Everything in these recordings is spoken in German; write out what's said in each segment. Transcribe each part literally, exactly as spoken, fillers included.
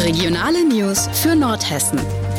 Regionale News für Nordhessen.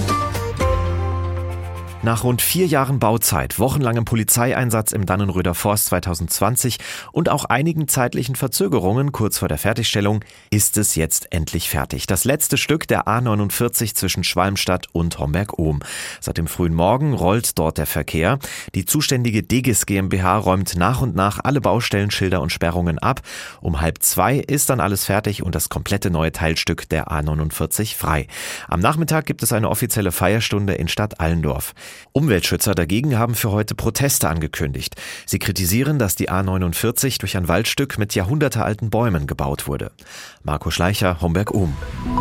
Nach rund vier Jahren Bauzeit, wochenlangem Polizeieinsatz im Dannenröder Forst zwanzig zwanzig und auch einigen zeitlichen Verzögerungen kurz vor der Fertigstellung ist es jetzt endlich fertig. Das letzte Stück der A neunundvierzig zwischen Schwalmstadt und Homberg-Ohm. Seit dem frühen Morgen rollt dort der Verkehr. Die zuständige Degis GmbH räumt nach und nach alle Baustellenschilder und Sperrungen ab. Um halb zwei ist dann alles fertig und das komplette neue Teilstück der A neunundvierzig frei. Am Nachmittag gibt es eine offizielle Feierstunde in Stadt Allendorf. Umweltschützer dagegen haben für heute Proteste angekündigt. Sie kritisieren, dass die A neunundvierzig durch ein Waldstück mit jahrhundertealten Bäumen gebaut wurde. Marco Schleicher, Homberg-Ohm.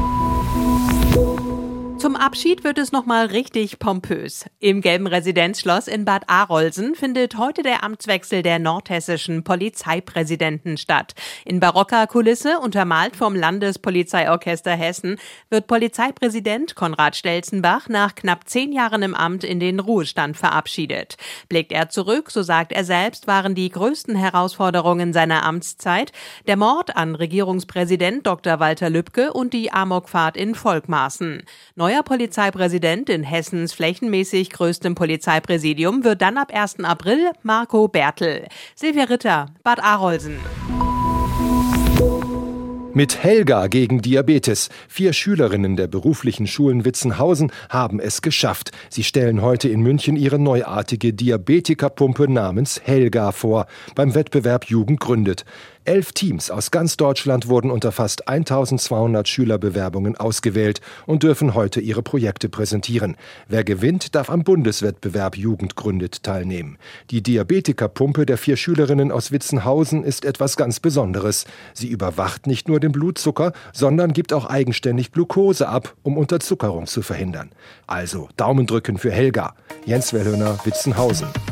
Zum Abschied wird es nochmal richtig pompös. Im gelben Residenzschloss in Bad Arolsen findet heute der Amtswechsel der nordhessischen Polizeipräsidenten statt. In barocker Kulisse, untermalt vom Landespolizeiorchester Hessen, wird Polizeipräsident Konrad Stelzenbach nach knapp zehn Jahren im Amt in den Ruhestand verabschiedet. Blickt er zurück, so sagt er selbst, waren die größten Herausforderungen seiner Amtszeit der Mord an Regierungspräsident Doktor Walter Lübcke und die Amokfahrt in Volkmarsen. Neuer Polizeipräsident in Hessens flächenmäßig größtem Polizeipräsidium wird dann ab ersten April Marco Bertel. Silvia Ritter, Bad Arolsen. Mit Helga gegen Diabetes. Vier Schülerinnen der beruflichen Schulen Witzenhausen haben es geschafft. Sie stellen heute in München ihre neuartige Diabetikerpumpe namens Helga vor, beim Wettbewerb Jugend gründet. Elf Teams aus ganz Deutschland wurden unter fast eintausendzweihundert Schülerbewerbungen ausgewählt und dürfen heute ihre Projekte präsentieren. Wer gewinnt, darf am Bundeswettbewerb Jugend gründet teilnehmen. Die Diabetikerpumpe der vier Schülerinnen aus Witzenhausen ist etwas ganz Besonderes. Sie überwacht nicht nur den Blutzucker, sondern gibt auch eigenständig Glucose ab, um Unterzuckerung zu verhindern. Also Daumen drücken für Helga. Jens Wellhöner, Witzenhausen.